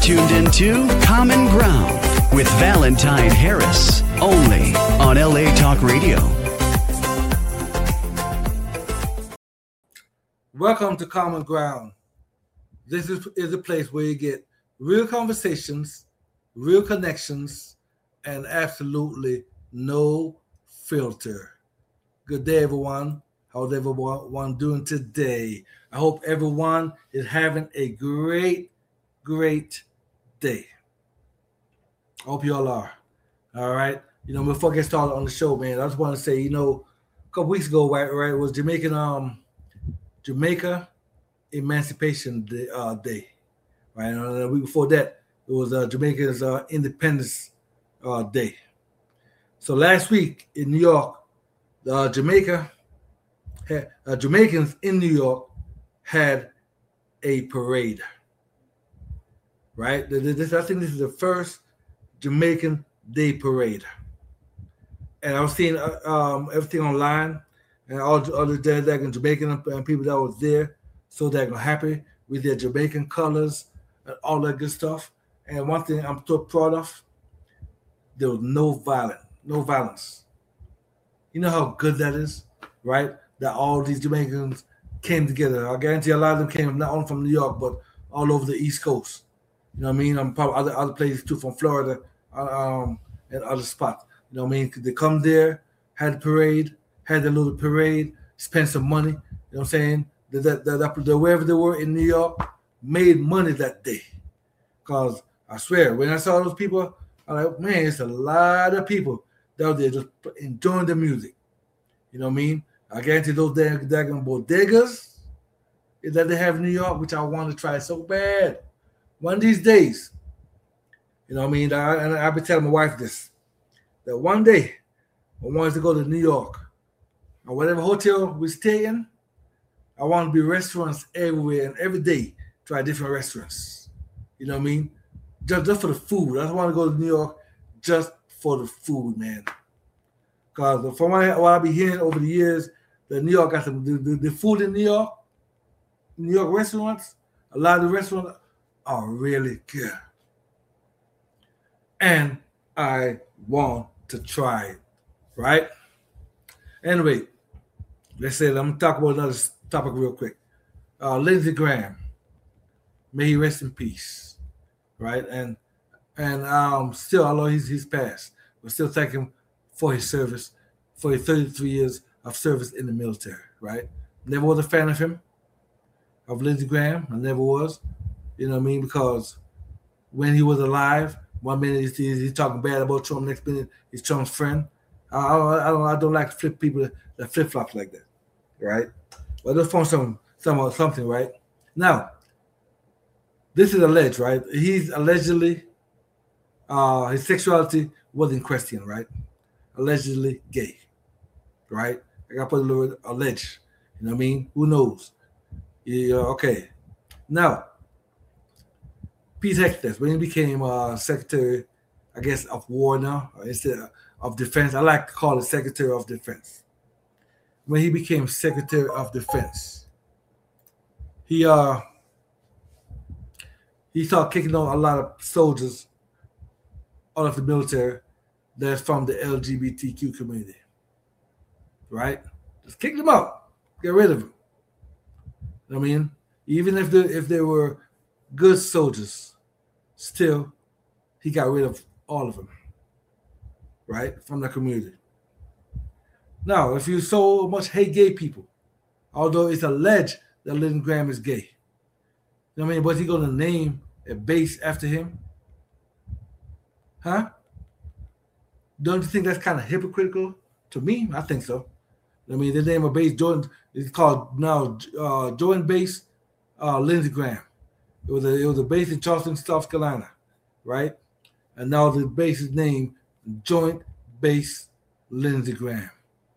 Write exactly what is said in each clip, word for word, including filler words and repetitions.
tuned into Common Ground with Valentine Harris, only on L A Talk Radio. Welcome to Common Ground. This is, is a place where you get real conversations, real connections, and absolutely no filter. Good day, everyone. How's everyone doing today? I hope everyone is having a great, great day. I hope you all are. All right. You know, before I get started on the show, man, I just want to say, you know, a couple weeks ago, right, right, it was Jamaican, um, Jamaica Emancipation Day, uh, Day, right? And the week before that, it was uh, Jamaica's uh, Independence uh, Day. So last week in New York, uh, Jamaica, had, uh, Jamaicans in New York had a parade, right? This, I think this is the first Jamaican Day parade, and I was seeing uh, um, everything online. And all the other daggone Jamaican and people that was there, so daggone happy with their Jamaican colors and all that good stuff. And one thing I'm so proud of, there was no violence, no violence. You know how good that is, right? That all these Jamaicans came together. I guarantee a lot of them came not only from New York, but all over the East Coast. You know what I mean? I'm probably other other places too, from Florida, um, and other spots. You know what I mean? They come there, had a parade. Had a little parade, spent some money, you know what I'm saying? That, that, that, that wherever they were in New York, made money that day. Because I swear, when I saw those people, I'm like, man, it's a lot of people that were there just enjoying the music. You know what I mean? I guarantee those daggone bodegas that they have in New York, which I want to try so bad. One of these days, you know what I mean? I, and I've been telling my wife this, that one day I wanted to go to New York. Or whatever hotel we stay in, I want to be restaurants everywhere and every day try different restaurants. You know what I mean? Just, just for the food. I just want to go to New York just for the food, man. Because from what, I, what I've been hearing over the years, that New York got some, the, the, the food in New York, New York restaurants, a lot of the restaurants are really good. And I want to try it, right? Anyway, let's say, I'm going to talk about another topic real quick. Uh, Lindsey Graham, may he rest in peace, right? And and um, still, although he's, he's passed, we still thank him for his service, for his thirty-three years of service in the military, right? Never was a fan of him, of Lindsey Graham. I never was, you know what I mean? Because when he was alive, one minute he's, he's talking bad about Trump, next minute he's Trump's friend. I don't, I don't, I don't like to flip people that flip flops like that, right? Well, let's find some, some, something, right? Now, this is alleged, right? He's allegedly, uh, his sexuality was in question, right? Allegedly gay, right? I got to put a little alleged. You know what I mean? Who knows? Yeah, okay. Now, Pete Hegseth, when he became uh, Secretary, I guess, of War now, instead of of Defense. I like to call it Secretary of Defense. When he became Secretary of Defense, he uh he started kicking on a lot of soldiers out of the military that's from the L G B T Q community. Right? Just kick them out. Get rid of them. I mean, even if they if they were good soldiers, still he got rid of all of them. Right, from the community. Now, if you so much hate gay people, although it's alleged that Lindsey Graham is gay, you know what I mean? Was he going to name a base after him? Huh? Don't you think that's kind of hypocritical? To me, I think so. I mean, the name of base Jordan is called now uh, Jordan Base uh, Lindsey Graham. It was a it was a base in Charleston, South Carolina, right? And now the base is named Joint Base Lindsey Graham.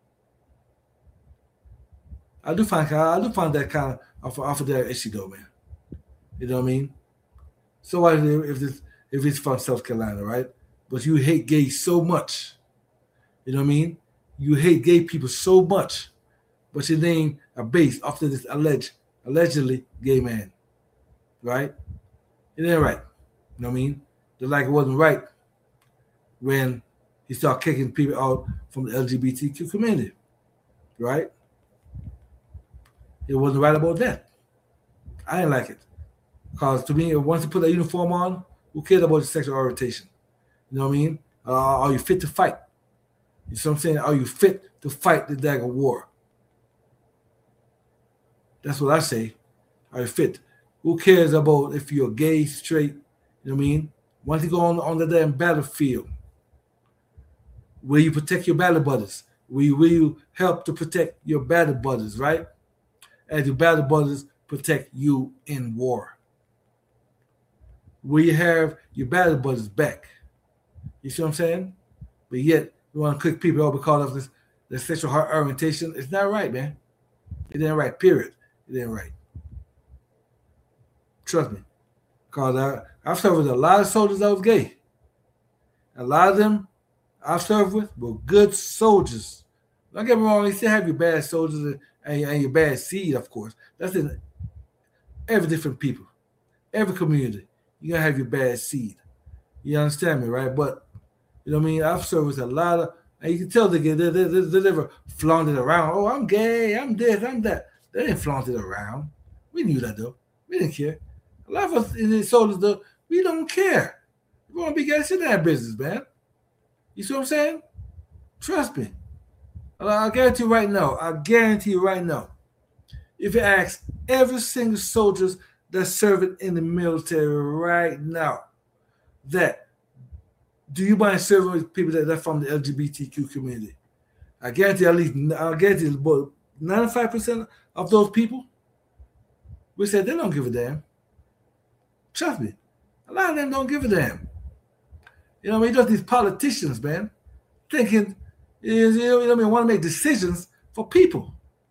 I do find I do find that kind of off, off of that issue though, man. You know what I mean? So what if this if it's from South Carolina, right? But you hate gays so much. You know what I mean? You hate gay people so much, but you name a base after this alleged, allegedly gay man, right? It ain't right. You know what I mean? Just like it wasn't right when he started kicking people out from the L G B T Q community, right? It wasn't right about that. I didn't like it. Because to me, once you put a uniform on, who cares about your sexual orientation? You know what I mean? Uh, are you fit to fight? You see what I'm saying? Are you fit to fight the daggone war? That's what I say. Are you fit? Who cares about if you're gay, straight? You know what I mean? Once you go on, on the damn battlefield, will you protect your battle buddies? Will you, will you help to protect your battle buddies, right? As your battle buddies protect you in war. Will you have your battle buddies back? You see what I'm saying? But yet, you want to click people out because of this, this sexual orientation. It's not right, man. It ain't right, period. It ain't right. Trust me. Because I, I've served with a lot of soldiers that was gay. A lot of them I've served with were good soldiers. Don't get me wrong, they still have your bad soldiers and, and, and your bad seed, of course. That's in every different people. Every community. You're going to have your bad seed. You understand me, right? But, you know what I mean? I've served with a lot of, and you can tell they, they, they, they, they never flaunted around. Oh, I'm gay, I'm this, I'm that. They didn't flaunt it around. We knew that, though. We didn't care. A lot of us in the soldiers, though, we don't care. We want to be gay, sit in that business, man. You see what I'm saying? Trust me. I guarantee you right now, I guarantee you right now, if you ask every single soldier that's serving in the military right now, that do you mind serving with people that are from the L G B T Q community? I guarantee at least, I guarantee about ninety-five percent of those people, we said they don't give a damn. Trust me. A lot of them don't give a damn. You know what I mean? Just these politicians, man, thinking, you know what I mean, want to make decisions for people.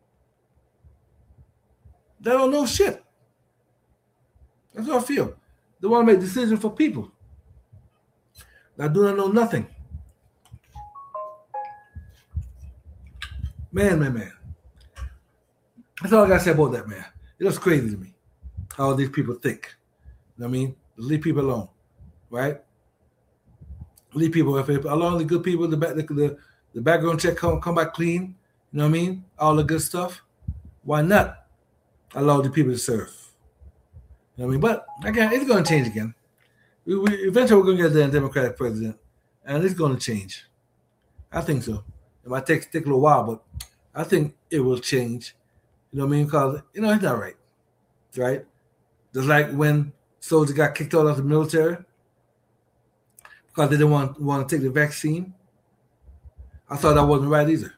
They don't know shit. That's what I feel. They want to make decisions for people that do not know nothing. Man, man, man. That's all I got to say about that, man. It's just crazy to me how these people think. You know what I mean? Leave people alone, right? Leave people, if along the good people, the, the, the, the background check come, come back clean, you know what I mean? All the good stuff. Why not allow the people to serve? You know what I mean? But again, it's going to change again. We, we, eventually, we're going to get a Democratic president, and it's going to change. I think so. It might take, take a little while, but I think it will change. You know what I mean? Because, you know, it's not right. Right? Just like when soldiers got kicked out of the military because they didn't want, want to take the vaccine. I thought that wasn't right either.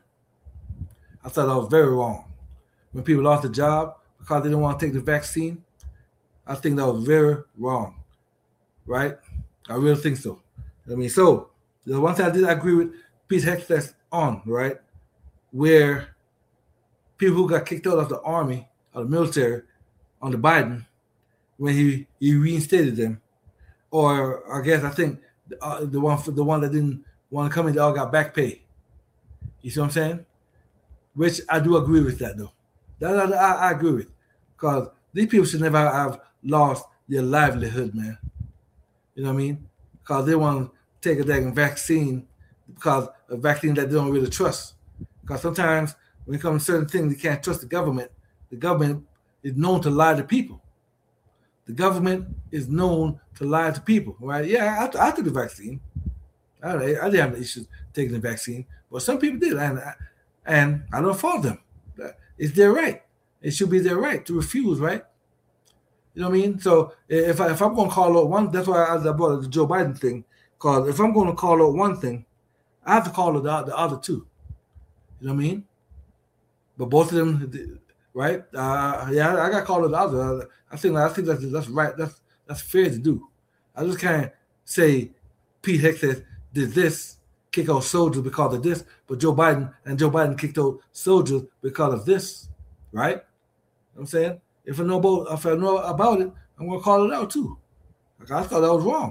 I thought that was very wrong. When people lost a job because they didn't want to take the vaccine, I think that was very wrong. Right? I really think so. I mean, so the one thing I did agree with Pete Hegseth on, right, where people who got kicked out of the army, of the military, on the Biden, when he, he reinstated them, or I guess I think the, uh, the one for the one that didn't want to come in, they all got back pay. You see what I'm saying? Which I do agree with that though. That I, I agree with, because these people should never have lost their livelihood, man. You know what I mean? Because they want to take a damn vaccine, because a vaccine that they don't really trust. Because sometimes when it comes to certain things, you can't trust the government. The government is known to lie to people. The government is known to lie to people, right? Yeah, I, I took the vaccine. I, I didn't have an issue taking the vaccine, but some people did, and I, and I don't fault them. It's their right. It should be their right to refuse, right? You know what I mean? So if I, if I'm going to call out one, that's why I, I brought the Joe Biden thing, because if I'm going to call out one thing, I have to call out the, the other two. You know what I mean? But both of them, right? Uh, yeah, I got to call it the other. I think I think that's that's right. That's that's fair to do. I just can't say Pete Hegseth did this, kick out soldiers because of this, but Joe Biden and Joe Biden kicked out soldiers because of this, right? You know what I'm saying? If I know about if I know about it, I'm gonna call it out too. Like, I thought that was wrong.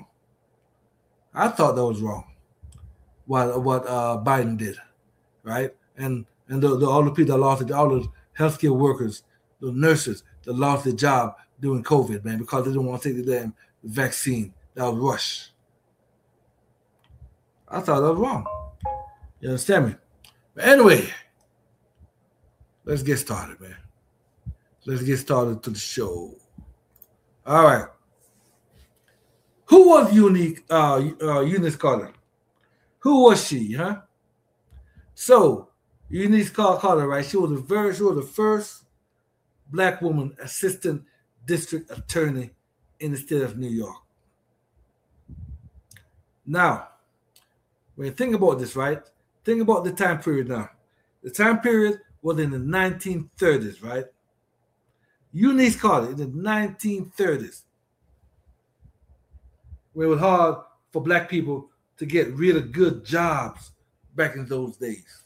I thought that was wrong. What what uh, Biden did, right? And and the, the, all the people that lost it, all the healthcare workers, the nurses that lost their job during COVID, man, because they didn't want to take the damn vaccine. that was Rush. I thought that was wrong. You understand me? But anyway, let's get started, man. Let's get started to the show. All right. Who was Unique, uh, uh, Eunice Carter? Who was she, huh? So, Eunice Carter, right? She was the very, she was the first black woman assistant district attorney in the state of New York. Now, when you think about this, right? Think about the time period now. The time period was in the nineteen thirties, right? Eunice Carter in the nineteen thirties. Where it was hard for black people to get really good jobs back in those days.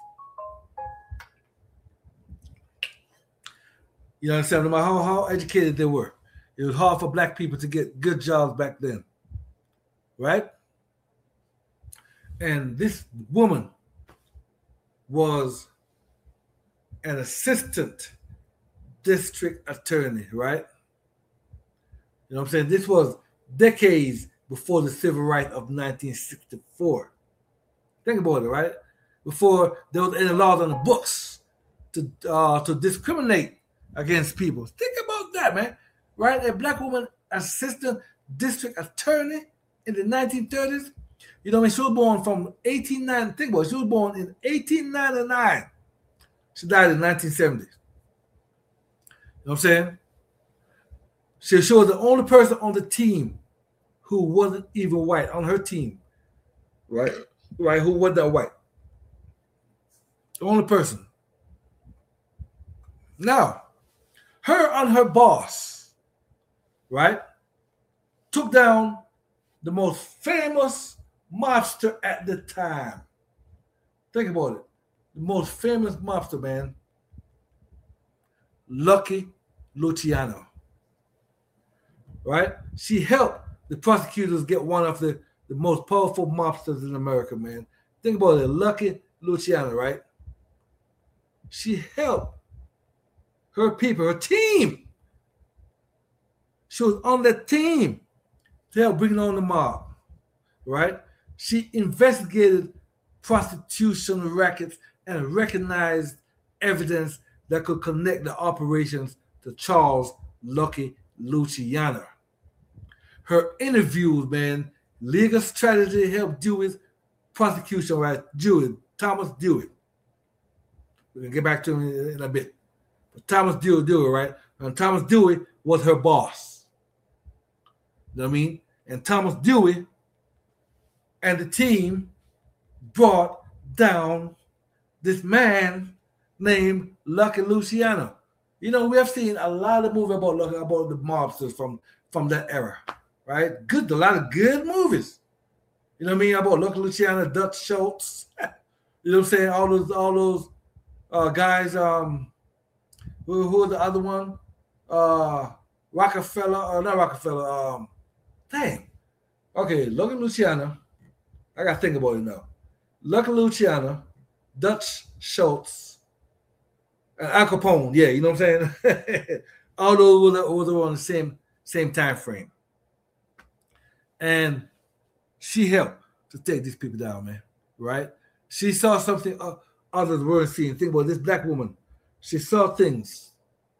You understand? No matter how, how educated they were, it was hard for black people to get good jobs back then. Right? And this woman was an assistant district attorney, right? You know what I'm saying? This was decades before the civil rights of nineteen sixty-four. Think about it, right? Before there was any laws on the books to uh, to discriminate against people. Think about that, man. Right? A black woman assistant district attorney in the nineteen thirties. You know, I mean, she was born from eighteen ninety. Think about it. She was born in eighteen ninety-nine. She died in nineteen seventy. You know what I'm saying? She, she was the only person on the team who wasn't even white on her team. Right? Right? Who wasn't white. The only person. Now, her and her boss, right, took down the most famous mobster at the time. Think about it. The most famous mobster, man. Lucky Luciano. Right? She helped the prosecutors get one of the, the most powerful mobsters in America, man. Think about it. Lucky Luciano, right? She helped her people, her team. She was on that team to help bring on the mob, right? She investigated prostitution rackets and recognized evidence that could connect the operations to Charles Lucky Luciano. Her interviews, man, legal strategy helped Dewey's prosecution, right? Dewey, Thomas Dewey. We're going to get back to him in, in a bit. But Thomas Dewey, Dewey, right? And Thomas Dewey was her boss. You know what I mean? And Thomas Dewey and the team brought down this man named Lucky Luciano. You know, we have seen a lot of movies about about the mobsters from, from that era, right? Good, a lot of good movies. You know what I mean? About Lucky Luciano, Dutch Schultz. You know what I'm saying? All those, all those uh, guys. Um, who, who was the other one? Uh, Rockefeller, or not Rockefeller. Um, dang. Okay, Lucky Luciano. I gotta think about it now. Lucky Luciano, Dutch Schultz, and Al Capone. Yeah, you know what I'm saying? All those were, were on the same same time frame. And she helped to take these people down, man. Right? She saw something others weren't seeing. Think about this black woman. She saw things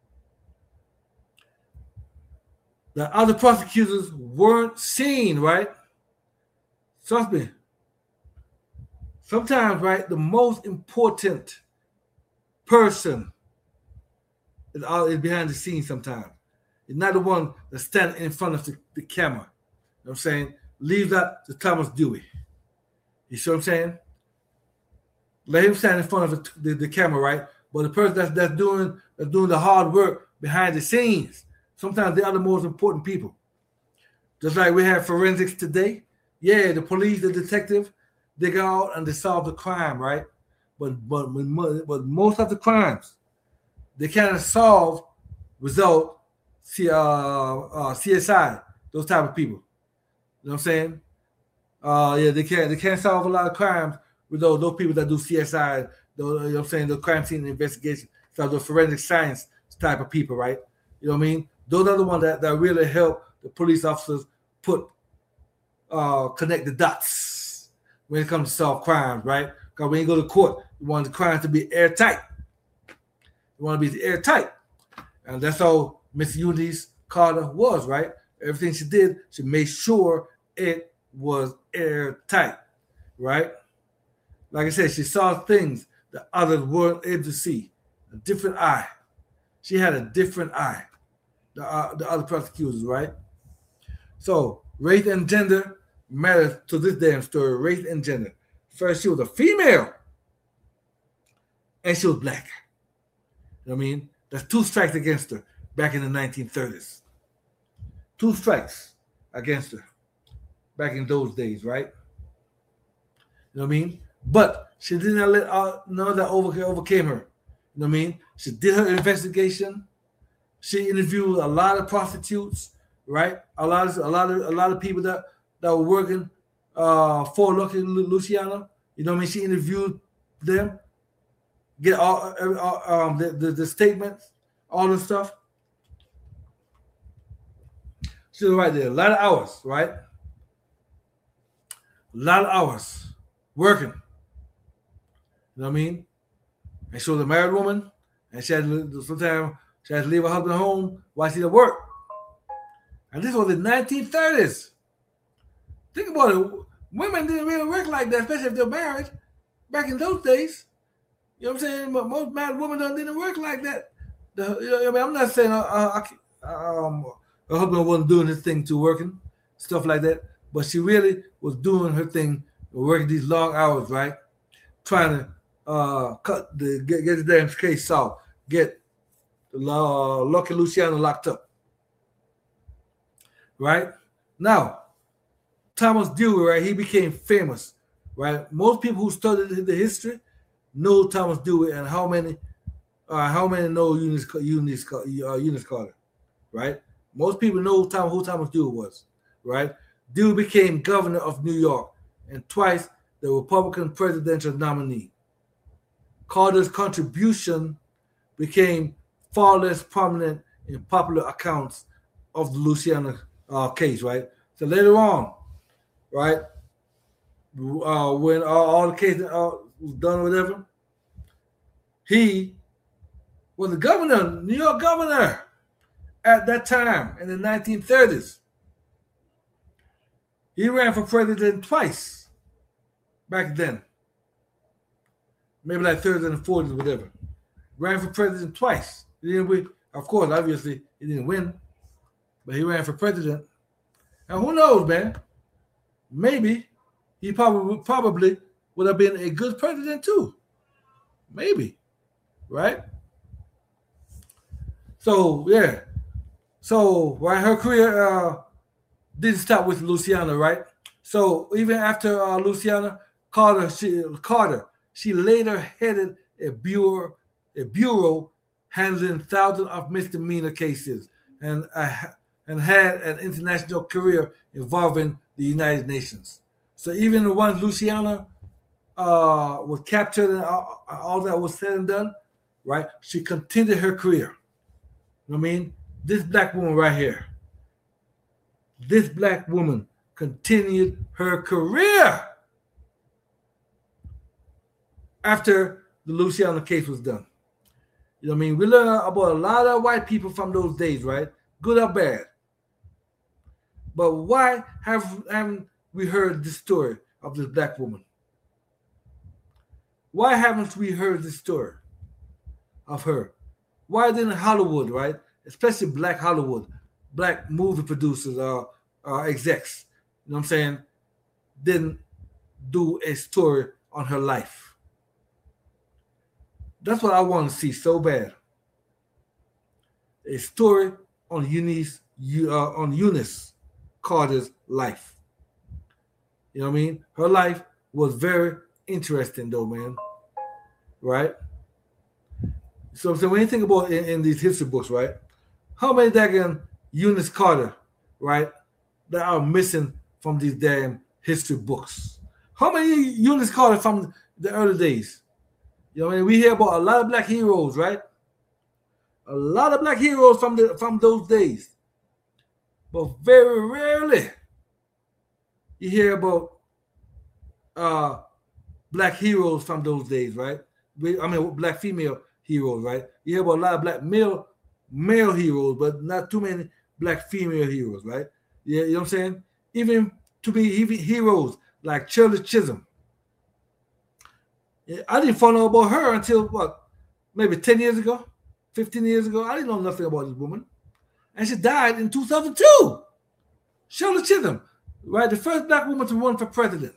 that other prosecutors weren't seeing, right? Trust me. Sometimes, right, the most important person is, is behind the scenes sometimes. It's not the one that's standing in front of the, the camera. You know what I'm saying? Leave that to Thomas Dewey. You see what I'm saying? Let him stand in front of the, the, the camera, right? But the person that's, that's doing that's doing the hard work behind the scenes, sometimes they are the most important people. Just like we have forensics today. Yeah, the police, the detective, they go out and they solve the crime, right? But but but most of the crimes, they cannot solve without C, uh, uh, C S I, those type of people. You know what I'm saying? Uh, yeah, they can't they can't solve a lot of crimes with those, those people that do C S I, those, you know what I'm saying, the crime scene investigation, so the forensic science type of people, right? You know what I mean? Those are the ones that, that really help the police officers put uh, connect the dots when it comes to solve crimes, right? Because when you go to court, you want the crimes to be airtight. You want to be airtight. And that's how Miss Eunice Carter was, right? Everything she did, she made sure it was airtight, right? Like I said, she saw things that others weren't able to see. A different eye. She had a different eye. The, uh, the other prosecutors, right? So race and gender matters to this damn story. Race and gender. First, she was a female, and she was black. You know what I mean? That's two strikes against her back in the nineteen thirties. Two strikes against her back in those days, right? You know what I mean? But she did not let uh, none of that over, overcame her. You know what I mean? She did her investigation. She interviewed a lot of prostitutes, right? A lot of a lot of a lot of people that, that were working uh, for Lucky Luciano. You know what I mean? She interviewed them, get all uh, um, the, the the statements, all the stuff. She was right there. A lot of hours, right? A lot of hours working. You know what I mean? And she was a married woman, and she had to, sometimes she had to leave her husband home while she did work. And this was the nineteen thirties. Think about it. Women didn't really work like that, especially if they're married. Back in those days, you know what I'm saying? But most married women didn't work like that. The, you know, I mean, I'm not saying uh, um, her husband wasn't doing his thing to working, stuff like that. But she really was doing her thing, working these long hours, right? Trying to uh, cut the get, get the damn case solved, get uh, Lucky Luciano locked up. Right? Now, Thomas Dewey, right? He became famous, right? Most people who studied the history know Thomas Dewey and how many, uh, how many know Eunice, Eunice, uh, Eunice Carter, right? Most people know Tom, who Thomas Dewey was, right? Dewey became governor of New York and twice the Republican presidential nominee. Carter's contribution became far less prominent in popular accounts of the Luciano uh, case, right? So later on, right, uh, when uh, all the cases uh, was done or whatever, he was the governor, New York governor at that time in the nineteen thirties. He ran for president twice back then. Maybe like thirties and forties, whatever. Ran for president twice. He didn't win. Of course, obviously, he didn't win, but he ran for president. And who knows, man? Maybe he probably probably would have been a good president too. Maybe, right? So yeah, so right, her career uh, didn't stop with Luciana, right? So even after uh, Luciana Carter, she Carter, she later headed a bureau, a bureau handling thousands of misdemeanor cases, and uh, and had an international career involving the United Nations. So even the ones Luciana uh, was captured and all, all that was said and done, right? She continued her career. You know what I mean? This black woman right here, this black woman continued her career after the Luciana case was done. You know what I mean? We learn about a lot of white people from those days, right? Good or bad. But why have, haven't we heard this story of this black woman? Why haven't we heard this story of her? Why didn't Hollywood, right? Especially black Hollywood, black movie producers or uh, uh, execs, you know what I'm saying, didn't do a story on her life? That's what I want to see so bad. A story on Eunice, uh, on Eunice Carter's life. You know what I mean? Her life was very interesting though, man. Right? So, so when you think about in, in these history books, right? How many daggone Eunice Carter, right, that are missing from these damn history books? How many Eunice Carter from the early days? You know what I mean? We hear about a lot of black heroes, right? A lot of black heroes from the from those days. But very rarely you hear about uh, black heroes from those days, right? I mean, black female heroes, right? You hear about a lot of black male male heroes, but not too many black female heroes, right? Yeah, you know what I'm saying? Even to be even heroes like Shirley Chisholm. Yeah, I didn't find out about her until what, maybe ten years ago, fifteen years ago. I didn't know nothing about this woman. And she died in two thousand two. Shirley Chisholm, right? The first black woman to run for president.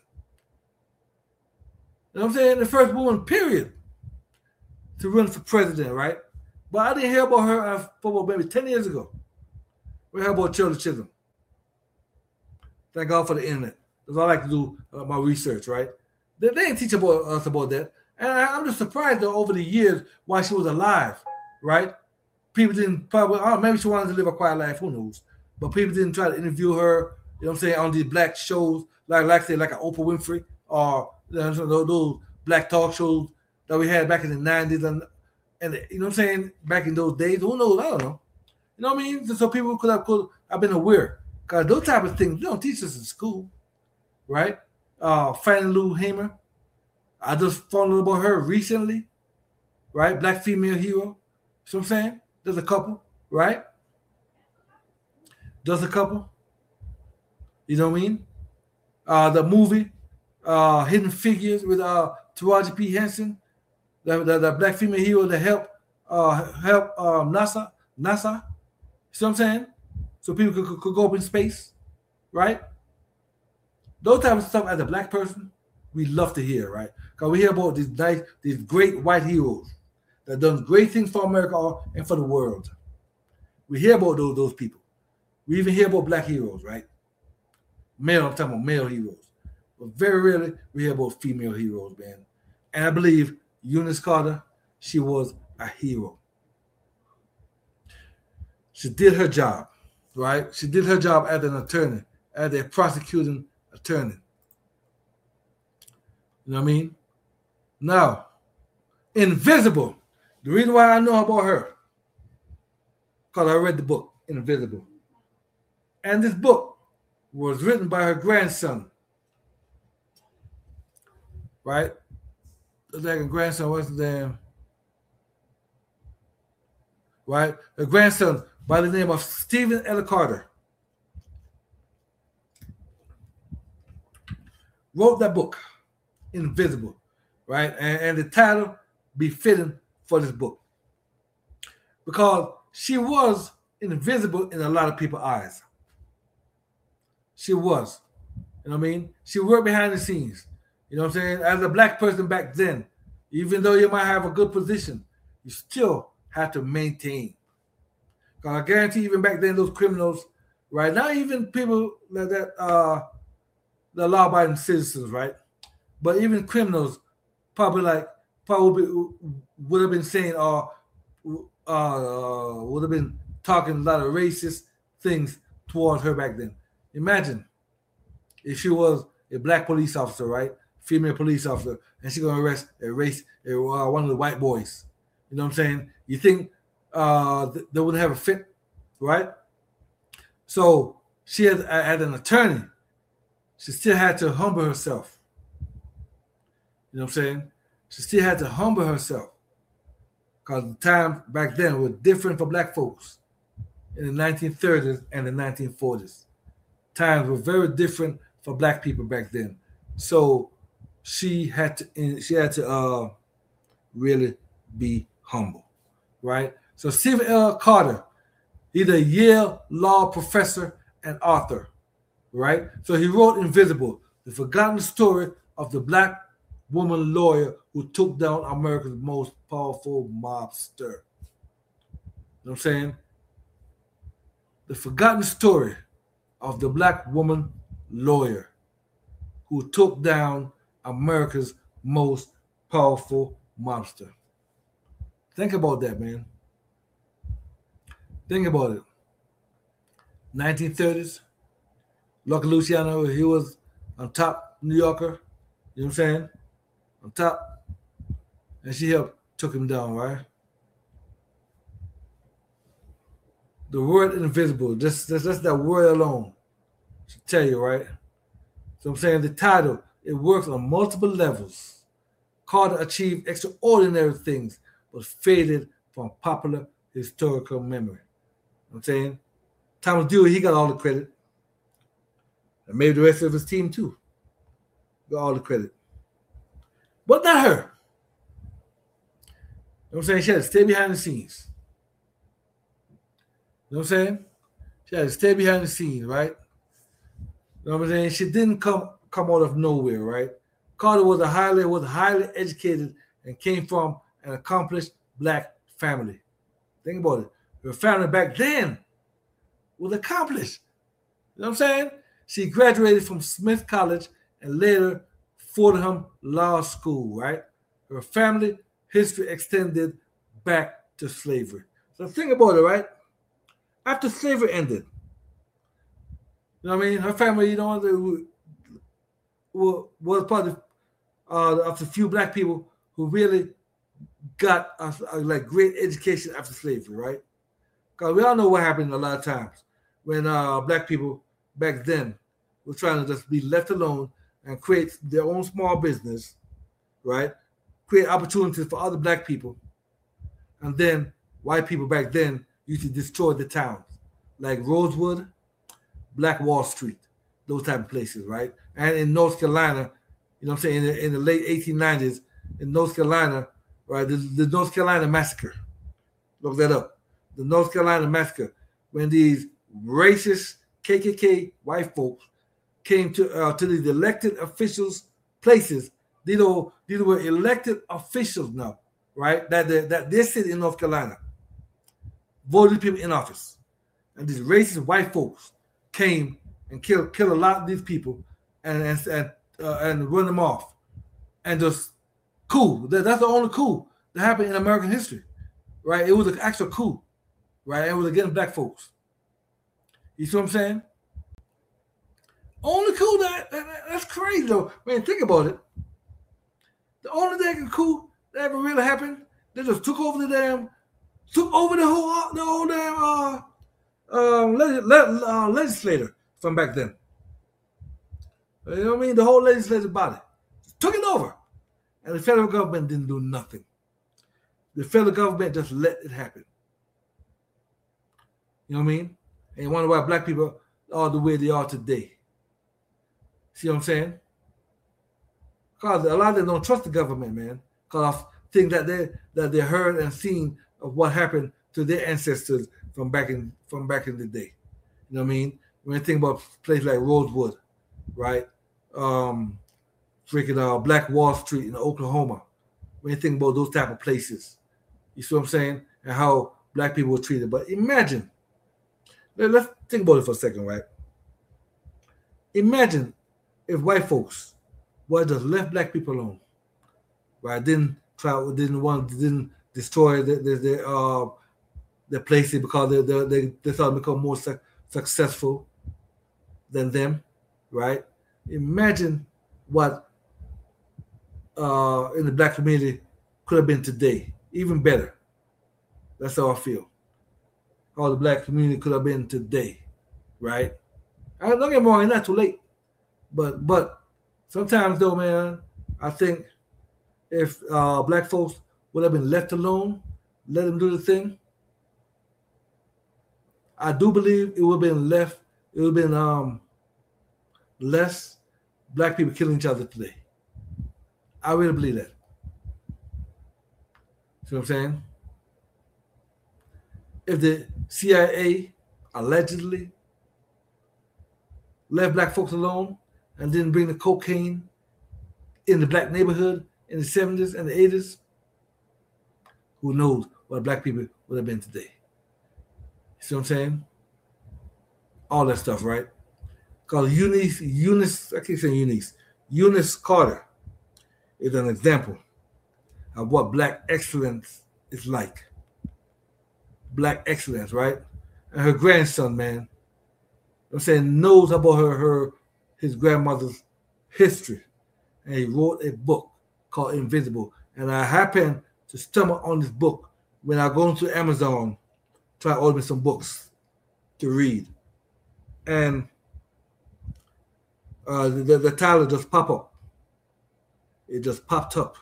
You know what I'm saying? The first woman, period, to run for president, right? But I didn't hear about her uh, for maybe ten years ago. We heard about Shirley Chisholm. Thank God for the internet. That's all I like to do uh, my research, right? They, they didn't teach about us about that. And I, I'm just surprised, though, over the years, why she was alive, right? People didn't probably, oh, maybe she wanted to live a quiet life, who knows? But people didn't try to interview her, you know what I'm saying, on these black shows, like, like say, like an Oprah Winfrey, or you know, those black talk shows that we had back in the nineties, and, and you know what I'm saying, back in those days. Who knows? I don't know. You know what I mean? So people could have, could have been aware. Because those type of things, they don't teach us in school, right? Uh, Fannie Lou Hamer, I just found out about her recently, right? Black female hero. See what I'm saying? There's a couple, right? There's a couple. You know what I mean? Uh, the movie, uh, Hidden Figures with uh, Taraji P. Henson, the, the, the black female hero that helped uh, help um, NASA. NASA. See what I'm saying? So people could, could, could go up in space, right? Those type of stuff as a black person, we love to hear, right? Because we hear about these nice, these great white heroes that done great things for America and for the world. We hear about those, those people. We even hear about black heroes, right? Male, I'm talking about male heroes. But very rarely we hear about female heroes, man. And I believe Eunice Carter, she was a hero. She did her job, right? She did her job as an attorney, as a prosecuting attorney. You know what I mean? Now, Invisible. The reason why I know about her, because I read the book, Invisible. And this book was written by her grandson, right? The second grandson, what's his name? Right? Her grandson by the name of Stephen L. Carter wrote that book, Invisible, right? And, and the title befitting for this book. Because she was invisible in a lot of people's eyes. She was. You know what I mean? She worked behind the scenes. You know what I'm saying? As a black person back then, even though you might have a good position, you still have to maintain. Because I guarantee even back then, those criminals, right? Not even people like that, uh, the law-abiding citizens, right? But even criminals probably like, probably would have been saying, uh, uh, would have been talking a lot of racist things towards her back then. Imagine if she was a black police officer, right? Female police officer, and she's going to arrest a race, a, uh, one of the white boys. You know what I'm saying? You think uh, th- they wouldn't have a fit, right? So she had, as an attorney, she still had to humble herself. You know what I'm saying? She still had to humble herself because the time back then was different for black folks in the nineteen thirties and the nineteen forties. Times were very different for black people back then. So she had to she had to uh, really be humble, right? So Stephen L. Carter, he's a Yale law professor and author, right? So he wrote Invisible, the forgotten story of the black woman lawyer who took down America's most powerful mobster. You know what I'm saying? The forgotten story of the black woman lawyer who took down America's most powerful mobster. Think about that, man. Think about it. nineteen thirties, Lucky Luciano, he was on top New Yorker, you know what I'm saying? On top. And she helped, took him down, right? The word invisible, just, just, just that word alone should tell you, right? So I'm saying the title, it works on multiple levels. Carter achieved extraordinary things, but faded from popular historical memory. You know I'm saying? Thomas Dewey, he got all the credit. And maybe the rest of his team too. Got all the credit. But not her. You know what I'm saying? She had to stay behind the scenes. You know what I'm saying? She had to stay behind the scenes, right? You know what I'm saying? She didn't come come out of nowhere, right? Carter was a highly was highly educated and came from an accomplished black family. Think about it. Her family back then was accomplished. You know what I'm saying? She graduated from Smith College and later Fordham Law School, right? Her family history extended back to slavery. So think about it, right? After slavery ended, you know what I mean? Her family, you know, was part of, uh, of the few black people who really got a, a, like great education after slavery, right? Because we all know what happened a lot of times when uh, black people back then were trying to just be left alone and create their own small business, right? Create opportunities for other black people. And then white people back then used to destroy the towns, like Rosewood, Black Wall Street, those type of places, right? And in North Carolina, you know what I'm saying, in the, in the late eighteen nineties, in North Carolina, right, the, the North Carolina Massacre. Look that up. The North Carolina Massacre, when these racist K K K white folks came to uh, to these elected officials' places. These are, these were elected officials now, right? That they, that they sit in North Carolina, voted people in office, and these racist white folks came and killed killed a lot of these people and and and, uh, and run them off, and just coup. That, that's the only coup that happened in American history, right? It was an actual coup, right? It was against black folks. You see what I'm saying? Only coup that, that that's crazy though. Man, think about it. The only damn coup that ever really happened, they just took over the damn, took over the whole the whole damn uh, uh, leg, leg, uh, legislator from back then. You know what I mean? The whole legislative body took it over, and the federal government didn't do nothing. The federal government just let it happen. You know what I mean? And you wonder why black people are the way they are today. See what I'm saying? Because a lot of them don't trust the government, man. Because of things that they that they heard and seen of what happened to their ancestors from back in from back in the day. You know what I mean? When you think about places like Rosewood, right? Um, freaking uh, Black Wall Street in Oklahoma. When you think about those type of places, you see what I'm saying? And how black people were treated. But imagine, let's think about it for a second, right? Imagine if white folks would just left black people alone, right? Didn't try, didn't want, didn't destroy the the, the uh the places because they they they, they thought to become more su- successful than them, right? Imagine what uh in the black community could have been today, even better. That's how I feel. How the black community could have been today, right? I don't get me wrong, it's not too late. But but sometimes though, man, I think if uh, black folks would have been left alone, let them do the thing, I do believe it would have been left, it would have been um, less black people killing each other today. I really believe that. See what I'm saying? If the C I A allegedly left black folks alone and didn't bring the cocaine in the black neighborhood in the seventies and the eighties, who knows what black people would have been today. You see what I'm saying? All that stuff, right? Because Eunice, Eunice, I keep saying Eunice, Eunice Carter is an example of what black excellence is like. Black excellence, right? And her grandson, man, I'm saying, knows about her, her his grandmother's history. And he wrote a book called Invisible. And I happened to stumble on this book when I go into Amazon, try to order me some books to read. And Uh, the, the, the title just pop up. It just popped up.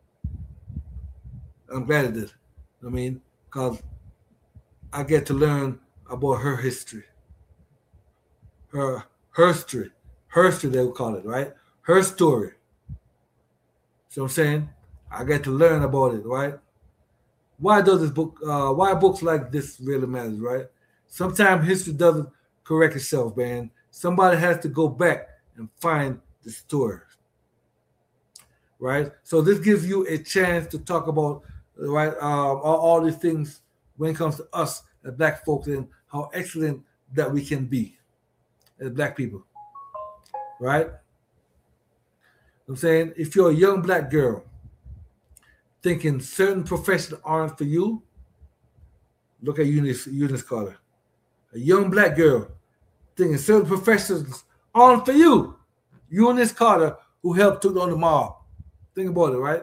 I'm glad it did. I mean, because I get to learn about her history. Her her history. Her history, they would call it, right? Her story. See what I'm saying? I get to learn about it, right? Why does this book, uh, why books like this really matters, right? Sometimes history doesn't correct itself, man. Somebody has to go back and find the story, right? So this gives you a chance to talk about, right, um, all, all these things when it comes to us as Black folks and how excellent that we can be as Black people, right? I'm saying if you're a young Black girl thinking certain professions aren't for you, look at Eunice, Eunice Carter. A young Black girl thinking certain professions aren't for you. Eunice Carter, who helped took on the mob. Think about it, right?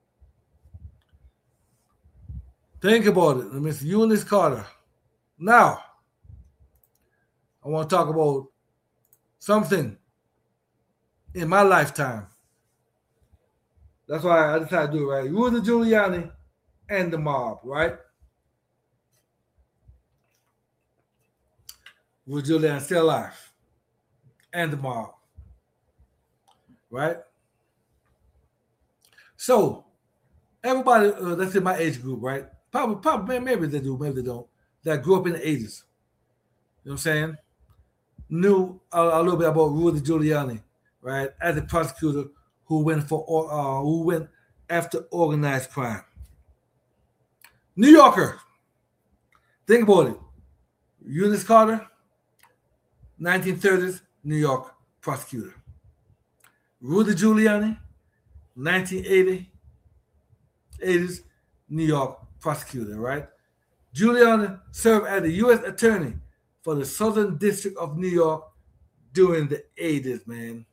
Think about it, Miss Eunice Carter. Now, I want to talk about something in my lifetime. That's why I decided to do it, right? Rudy Giuliani and the mob, right? Rudy Giuliani still alive. And the mob. Right? So, everybody uh, that's in my age group, right? Probably, probably, maybe they do, maybe they don't. That grew up in the eighties. You know what I'm saying? Knew a, a little bit about Rudy Giuliani, right? As a prosecutor who went for uh, who went after organized crime. New Yorker. Think about it. Eunice Carter, nineteen thirties New York prosecutor. Rudy Giuliani, nineteen eighties New York prosecutor, right? Giuliani served as the U S attorney for the Southern District of New York during the eighties, man.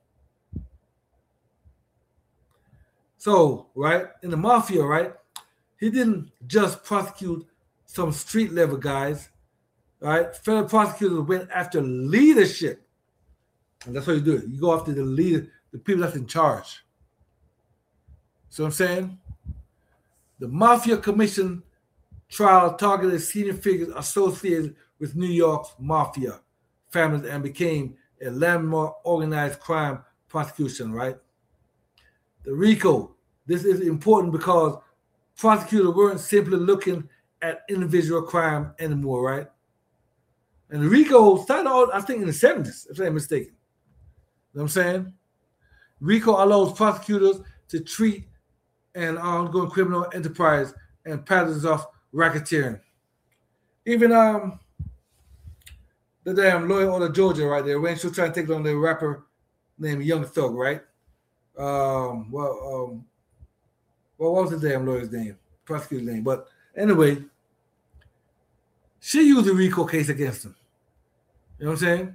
So, right, in the mafia, right, he didn't just prosecute some street level guys, right? Federal prosecutors went after leadership. And that's how you do it. You go after the leader, the people that's in charge. See what I'm saying? The Mafia Commission trial targeted senior figures associated with New York's mafia families and became a landmark organized crime prosecution, right? The RICO. This is important because prosecutors weren't simply looking at individual crime anymore, right? And the RICO started out, I think, in the seventies, if I'm not mistaken. You know what I'm saying? RICO allows prosecutors to treat an ongoing criminal enterprise and patterns of racketeering. Even um, the damn lawyer out of Georgia right there, when she was trying to take on the rapper named Young Thug, right? Um, well, um, well, what was the damn lawyer's name? Prosecutor's name. But anyway, she used the RICO case against him. You know what I'm saying?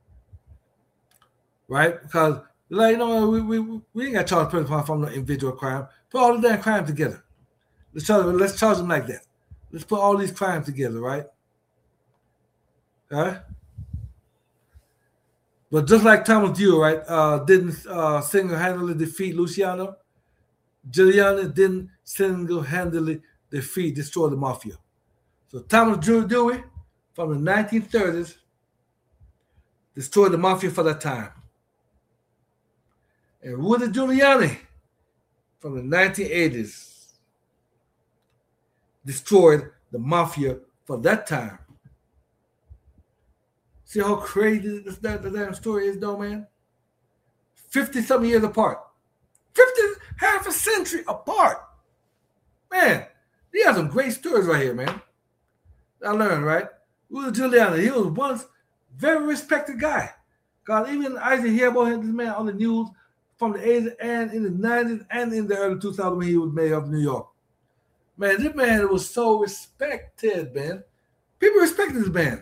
Right? Because, like, you know, we, we, we ain't got to charge the person from no individual crime. Put all the damn crime together. Let's charge, let's charge them like that. Let's put all these crimes together, right? Right? But just like Thomas Dewey, right, uh, didn't uh, single-handedly defeat Luciano, Giuliani didn't single-handedly defeat, destroy the mafia. So Thomas Dewey, from the nineteen thirties, destroyed the mafia for that time. And Rudy Giuliani, from the nineteen eighties, destroyed the mafia for that time. See how crazy this that the damn story is, though, man? fifty-something years apart. fifty, half a century apart. Man, these are some great stories right here, man. I learned, right? Rudy Giuliani, he was once very respected guy. God, even I didn't hear about him, this man on the news from the eighties and in the nineties and in the early two thousands when he was mayor of New York. Man, this man was so respected, man. People respected this man.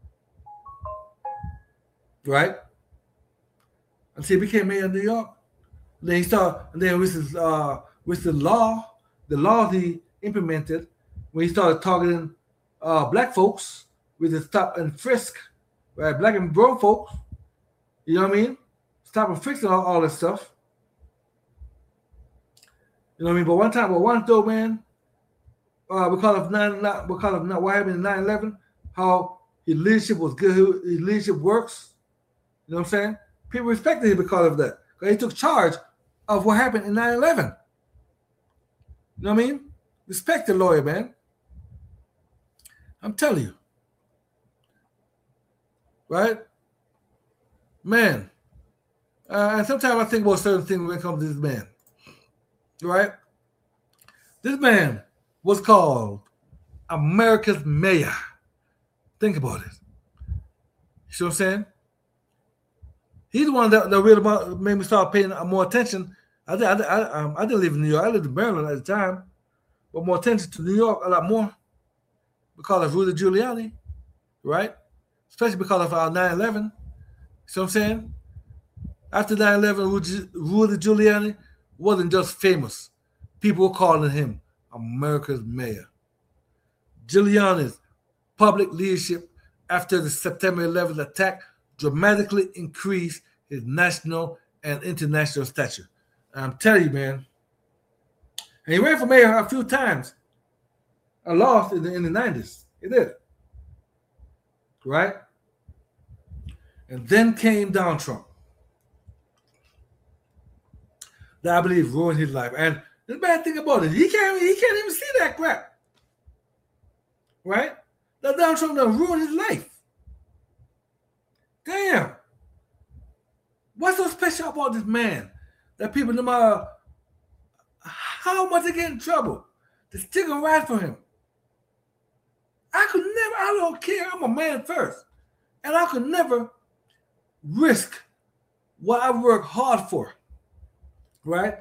Right? Until he became mayor of New York. Then he started, and then with his uh with the law, the laws he implemented, when he started targeting uh black folks with the stop and frisk, right? Black and brown folks, you know what I mean? stop fixing all, all this stuff. You know what I mean? But one time, but once though, man, uh, because of nine, not because of not what happened in nine eleven, how his leadership was good, his leadership works. You know what I'm saying? People respected him because of that. Because he took charge of what happened in nine eleven. You know what I mean? Respect the lawyer, man. I'm telling you. Right? Man. Uh, and sometimes I think about certain things when it comes to this man. Right? This man was called America's mayor. Think about it. You see what I'm saying? He's the one that, that really made me start paying more attention. I, I, I, um, I didn't live in New York. I lived in Maryland at the time. But more attention to New York a lot more because of Rudy Giuliani, right? Especially because of our nine eleven. See what I'm saying? After nine eleven, Rudy, Rudy Giuliani wasn't just famous. People were calling him America's mayor. Giuliani's public leadership after the September eleventh attack dramatically increased his national and international stature. And I'm telling you, man, and he ran for mayor a few times. I lost in the, in the nineties. He did. Right? And then came Donald Trump. That I believe ruined his life. And the bad thing about it, he can't, he can't even see that crap. Right? That Donald Trump done ruined his life. Damn. What's so special about this man that people no matter how much they get in trouble, they still gonna ride for him? I could never, I don't care, I'm a man first. And I could never risk what I work hard for. Right?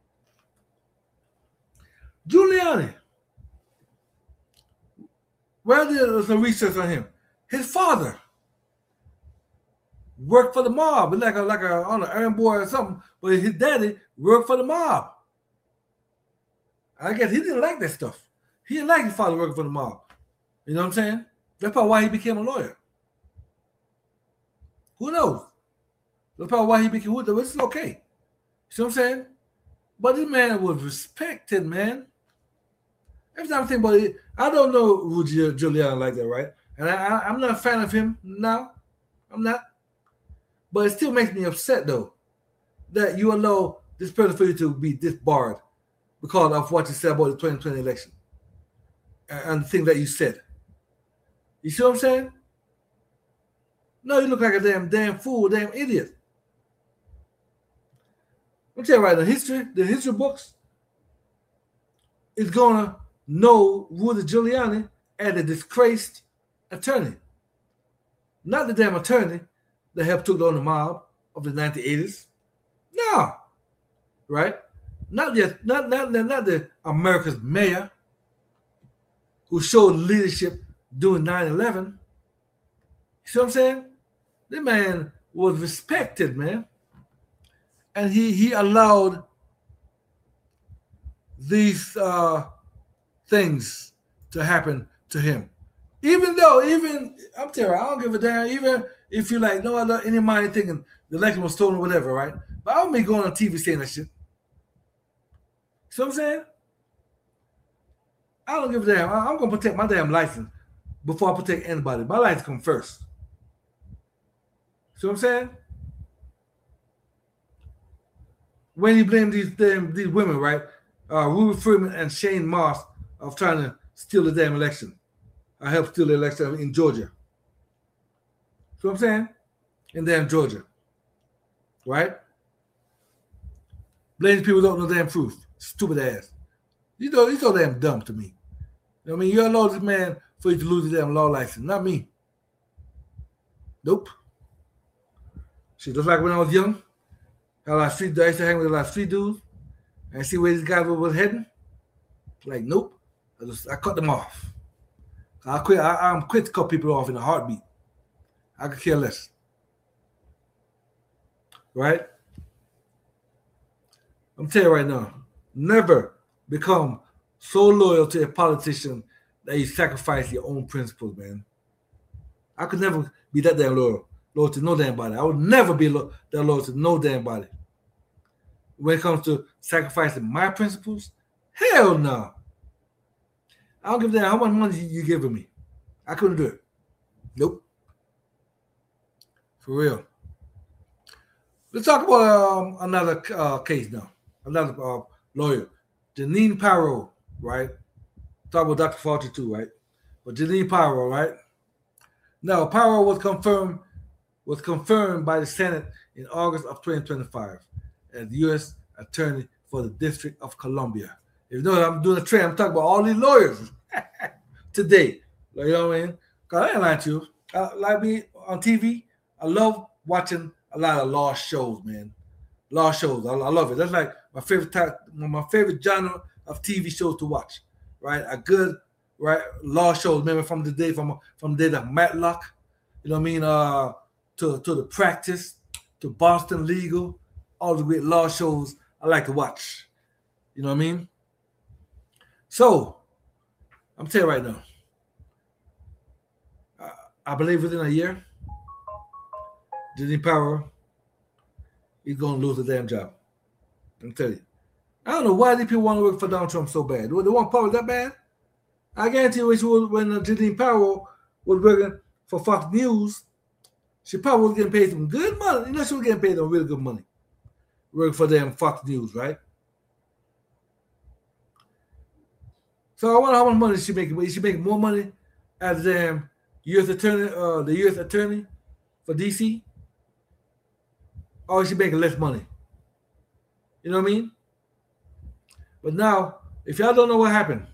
Giuliani. Well, there's some research on him. His father worked for the mob, like a like a on an errand boy or something. But his daddy worked for the mob. I guess he didn't like that stuff. He didn't like his father working for the mob. You know what I'm saying? That's probably why he became a lawyer. Who knows? That's probably why he became. Which is okay. See what I'm saying? But this man was respected, man. Every time I think about it, I don't know Rudy Giuliani like that, right? And I, I, I'm not a fan of him now. I'm not. But it still makes me upset, though, that you allow this person for you to be disbarred because of what you said about the twenty twenty election and, and the thing that you said. You see what I'm saying? No, you look like a damn, damn fool, damn idiot. I'm telling you right, the history, the history books is gonna know Rudy Giuliani as a disgraced attorney. Not the damn attorney that helped took down the mob of the nineteen eighties. No. Right? Not the not, not, not the America's mayor who showed leadership during nine eleven. You see what I'm saying? This man was respected, man. And he he allowed these uh, things to happen to him. Even though, even, I'm telling you, I don't give a damn, even if you're like, no, I don't any mind thinking the election was stolen or whatever, right? But I don't be going on T V saying that shit. See what I'm saying? I don't give a damn. I'm going to protect my damn license before I protect anybody. My license comes first. See what I'm saying? When you blame these damn, these women, right? Uh, Ruby Freeman and Shane Moss of trying to steal the damn election. I helped steal the election in Georgia. See what I'm saying? In damn Georgia. Right? Blame people who don't know the damn truth. Stupid ass. You know, you're so damn dumb to me. You know what I mean? You're allowed this man for you to lose the damn law license, not me. Nope. See, just like when I was young, had a lot of street, I used to hang with a lot of street dudes and see where these guys was heading. Like, nope. I just I cut them off. I quit. I, I'm quick to cut people off in a heartbeat. I could care less. Right? I'm telling you right now, never become so loyal to a politician that you sacrifice your own principles, man. I could never be that damn loyal. loyal to no damn body. I would never be lo- that loyal to no damn body. When it comes to sacrificing my principles, hell no. I don't give a damn how much money you giving me. I couldn't do it. Nope. For real. Let's talk about um, another uh, case now. Another uh, lawyer. Jeanine Pirro, right? Talk about Doctor Fauci too, right? But Jeanine Pirro, right? Now, Pirro was confirmed was confirmed by the Senate in August of twenty twenty-five as the U S Attorney for the District of Columbia. If you know I'm doing a trend, I'm talking about all these lawyers today. You know what I mean? Because I ain't lying to you. Uh, like me on T V, I love watching a lot of law shows, man. Law shows. I, I love it. That's like my favorite type, my favorite genre of T V shows to watch, right? A good, right, law shows. Remember from the day, from, from the day of Matlock, you know what I mean? Uh, to, to The Practice, to Boston Legal, all the great law shows I like to watch. You know what I mean? So, I'm telling you right now, I, I believe within a year, Jeanine Pirro is going to lose the damn job. I'm telling you. I don't know why these people want to work for Donald Trump so bad. They want power that bad? I guarantee you when Jeanine Pirro was working for Fox News, she probably was getting paid some good money. You know, she was getting paid some really good money. Working for them Fox News, right? So I wonder how much money is she making. Is she making more money as the U S attorney, uh, the U S attorney for D C? Or is she making less money? You know what I mean? But now, if y'all don't know what happened,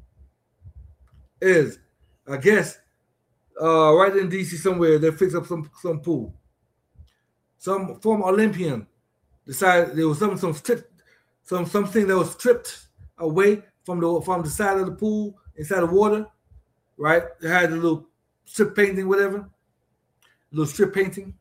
is I guess uh, right in D C somewhere they fixed up some some pool. Some former Olympian decided there was some some stripped, some something that was stripped away from the from the side of the pool inside the water, right? They had a little strip painting, whatever, a little strip painting,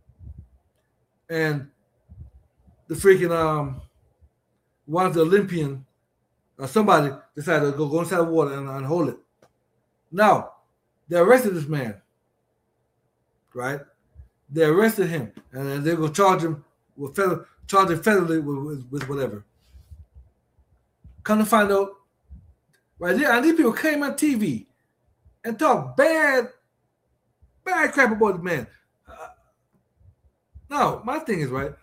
and the freaking um one of the Olympian or somebody decided to go, go inside the water and, and hold it. Now they arrested this man, right? They arrested him, and they're gonna charge him with federal, charge him federally with, with, with whatever. Come to find out, right there, and these people came on T V and talked bad, bad crap about the man. Uh, now, my thing is, right,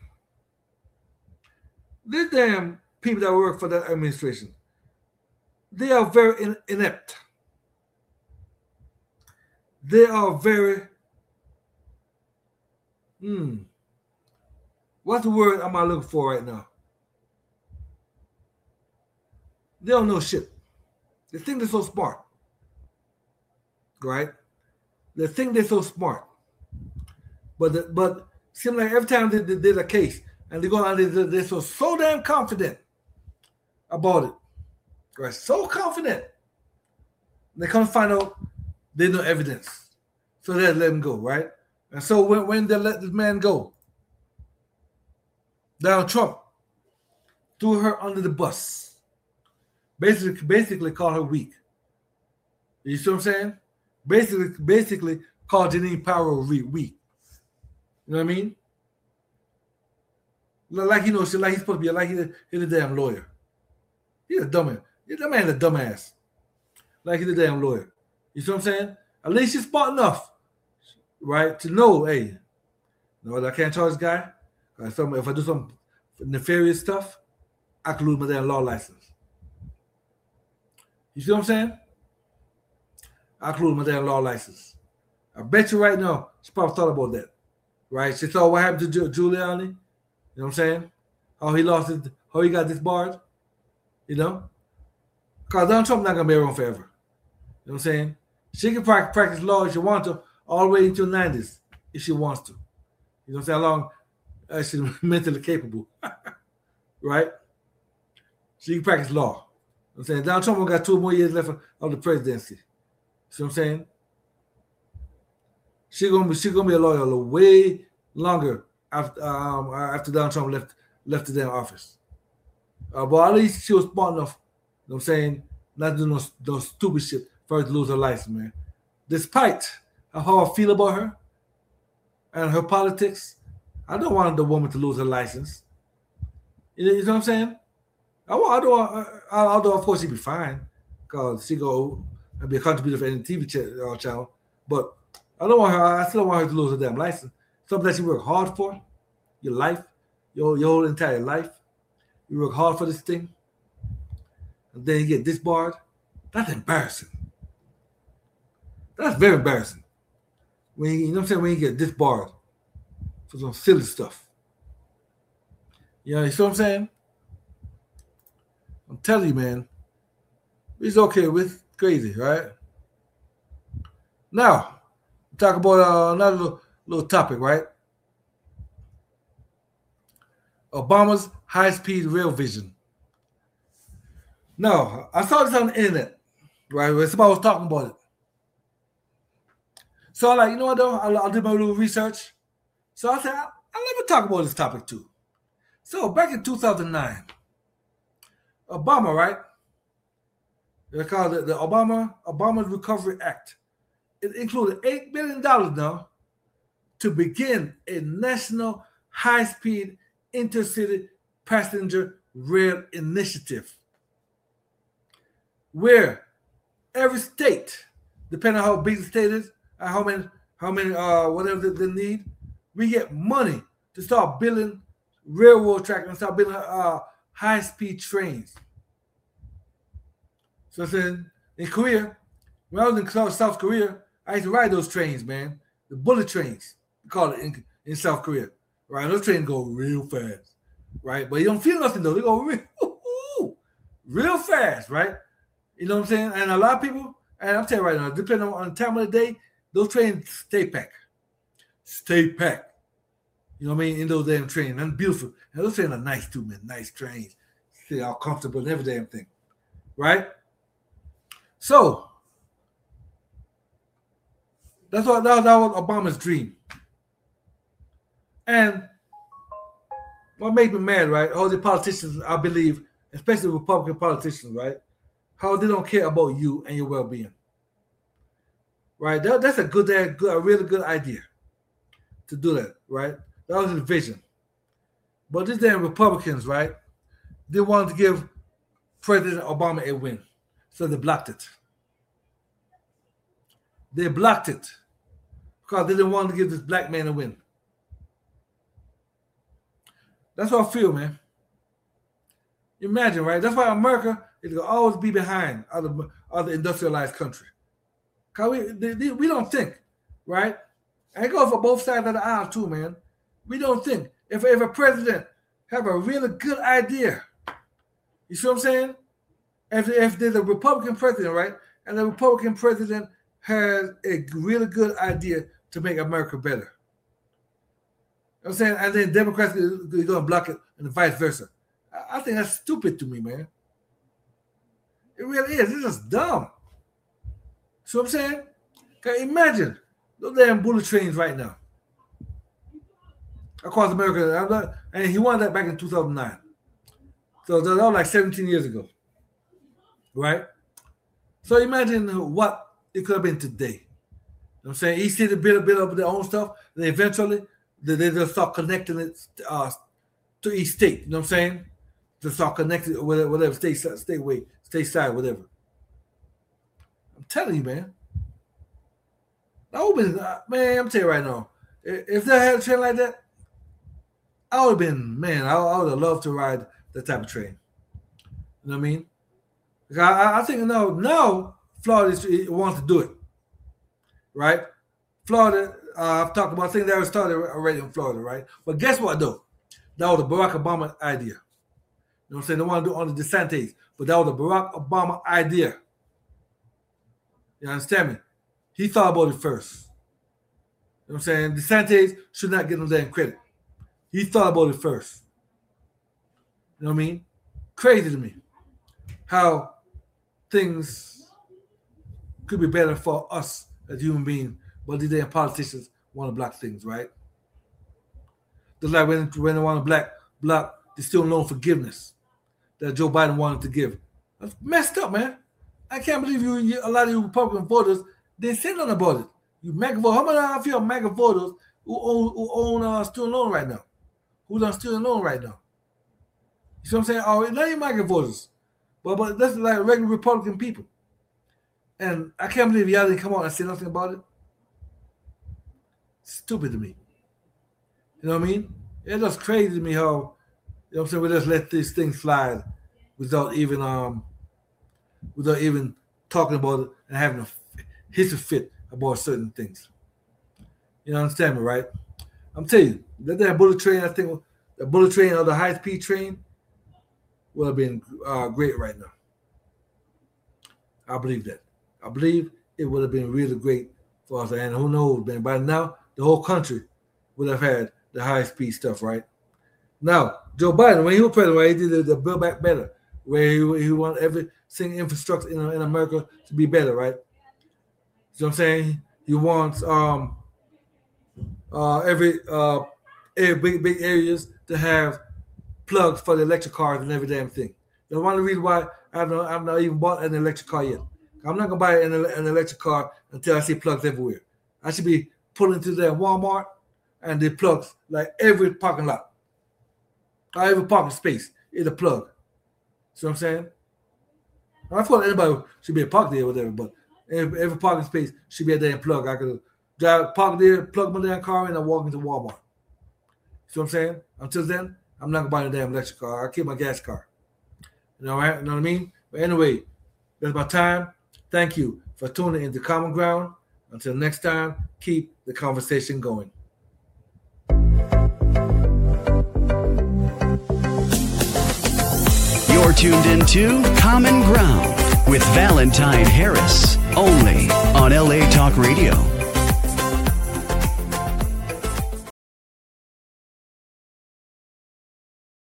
these damn people that work for that administration, they are very in, inept. They are very, hmm, what's the word am I looking for right now? They don't know shit. They think they're so smart, right? They think they're so smart, but the, but seems like every time they, they did a case and they go on, they, they're so so damn confident about it, right? So confident. They come to find out there's no evidence, so they let him go, right? And so when when they let this man go, Donald Trump threw her under the bus. Basically, basically called her weak. You see what I'm saying? Basically, basically called Jeanine Pirro weak. You know what I mean? Like, you know, like he's supposed to be like he's a, he's a damn lawyer. He's a dumbass. That man's a dumbass. Like he's a damn lawyer. You see what I'm saying? At least she's smart enough, right, to know, hey, no, I can't charge this guy. If I do some nefarious stuff, I could lose my damn law license. You see what I'm saying? I could lose my damn law license. I bet you right now, she probably thought about that, right? She thought what happened to Giuliani. You know what I'm saying? How he lost it, how he got disbarred. You know? Because Donald Trump not going to be around forever. You know what I'm saying? She can practice law if she wants to, all the way into the nineties, if she wants to. You know what I'm saying? How long uh, she's mentally capable. Right? She can practice law. You know I'm saying? Donald Trump got two more years left of the presidency. See what I'm saying? She's gonna be she's gonna be a lawyer a way longer after um after Donald Trump left left the damn office. Uh, but at least she was smart enough, you know what I'm saying, not to do no, no stupid shit for her to lose her license, man. Despite how I feel about her, and her politics, I don't want the woman to lose her license. You know what I'm saying? I want, I don't want, although of course she'd be fine because she go and be a contributor for any T V channel, but I don't want her. I still don't want her to lose her damn license. Something that you work hard for, your life, your your whole entire life. You work hard for this thing, and then you get disbarred. That's embarrassing. That's very embarrassing. When you, you know what I'm saying, when you get disbarred for some silly stuff. You know, you see what I'm saying? I'm telling you, man, it's okay with crazy, right? Now, talk about uh, another little, little topic, right? Obama's high-speed rail vision. Now, I saw this on the internet, right? Where somebody was talking about it. So I'm like, you know what, though? I'll, I'll do my little research. So I said, I'll, I'll never talk about this topic, too. So back in two thousand nine, Obama, right? They called it the Obama Obama Recovery Act. It included eight billion dollars now to begin a national high-speed intercity passenger rail initiative where every state, depending on how big the state is, and how many, how many, uh, whatever they need, we get money to start building railroad tracks and start building uh, high-speed trains. So then in Korea, when I was in South Korea, I used to ride those trains, man. The bullet trains, we call it in, in South Korea. Right? Those trains go real fast, right? But you don't feel nothing though. They go real, real fast, right? You know what I'm saying? And a lot of people, and I'm telling you right now, depending on, on the time of the day, those trains stay packed. Stay packed. You know what I mean? In those damn trains. And beautiful. And those trains are nice too, man. Nice trains. See how comfortable and every damn thing. Right? So, that's what that was, that was Obama's dream. And what made me mad, right? All the politicians, I believe, especially Republican politicians, right? How they don't care about you and your well-being. Right? That, that's a good, good, a really good idea to do that, right? That was his vision. But these damn Republicans, right? They wanted to give President Obama a win. So they blocked it. They blocked it because they didn't want to give this black man a win. That's what I feel, man. Imagine, right? That's why America is going to always be behind other, other industrialized countries. Because we, they, they, we don't think, right? And it goes for both sides of the aisle too, man. We don't think. If, if a president have a really good idea, you see what I'm saying? If, if there's a Republican president, right, and the Republican president has a really good idea to make America better. You know what I'm saying? And then Democrats are going to block it and vice versa. I, I think that's stupid to me, man. It really is. It's just dumb. See what I'm saying? Okay, imagine those damn bullet trains right now across America. And he won that back in two thousand nine. So that was like seventeen years ago. Right? So imagine what it could have been today. You know what I'm saying? Each city build, build up their own stuff. Then eventually, they, they just start connecting it uh, to each state. You know what I'm saying? Just start connecting whatever, whatever state, state way, state side, whatever. I'm telling you, man. That would have been, uh, man, I'm telling you right now. If they had a train like that, I would have been, man, I, I would have loved to ride that type of train. You know what I mean? I, I think now, now Florida is, wants to do it, right? Florida, uh, I've talked about things that were started already in Florida, right? But guess what, though? That was the Barack Obama idea. You know what I'm saying? They want to do it on the DeSantis, but that was the Barack Obama idea. You understand me? He thought about it first. You know what I'm saying? DeSantis should not get no damn credit. He thought about it first. You know what I mean? Crazy to me how things could be better for us as human beings, but these damn politicians want to block things, right? Just like when, when they want to black, block the student loan forgiveness that Joe Biden wanted to give. That's messed up, man. I can't believe you, a lot of you Republican voters didn't say nothing about it. You MAGA voters, how many of you are MAGA voters who own who own uh, student loan right now? Who's on student loan right now? You see what I'm saying? Oh, not even migrant voters, but but that's like regular Republican people. And I can't believe y'all didn't come out and say nothing about it. Stupid to me. You know what I mean? It's just crazy to me how, you know what I'm saying, we just let these things slide without even um without even talking about it and having a hissy fit about certain things. You understand me, right? I'm telling you, that, that bullet train, I think the bullet train or the high-speed train would have been uh, great right now. I believe that. I believe it would have been really great for us. And who knows, man, by now, the whole country would have had the high-speed stuff, right? Now, Joe Biden, when he was president, right, he did the, the Build Back Better, where he, he wanted every single infrastructure in, in America to be better, right? You know what I'm saying? He wants um, uh, every uh, every big, big areas to have plugs for the electric cars and every damn thing. That's one of the reasons why I've not, I've not even bought an electric car yet. I'm not going to buy an, an electric car until I see plugs everywhere. I should be pulling to that Walmart and the plugs like every parking lot. Or every parking space is a plug. See what I'm saying? I thought anybody should be a park there or whatever, but every, every parking space should be a damn plug. I could drive, park there, plug my damn car in, and walk into Walmart. See what I'm saying? Until then, I'm not going to buy a damn electric car. I'll keep my gas car. You know, right? You know what I mean? But anyway, that's my time. Thank you for tuning into Common Ground. Until next time, keep the conversation going. You're tuned into Common Ground with Valentine Harris, only on L A Talk Radio.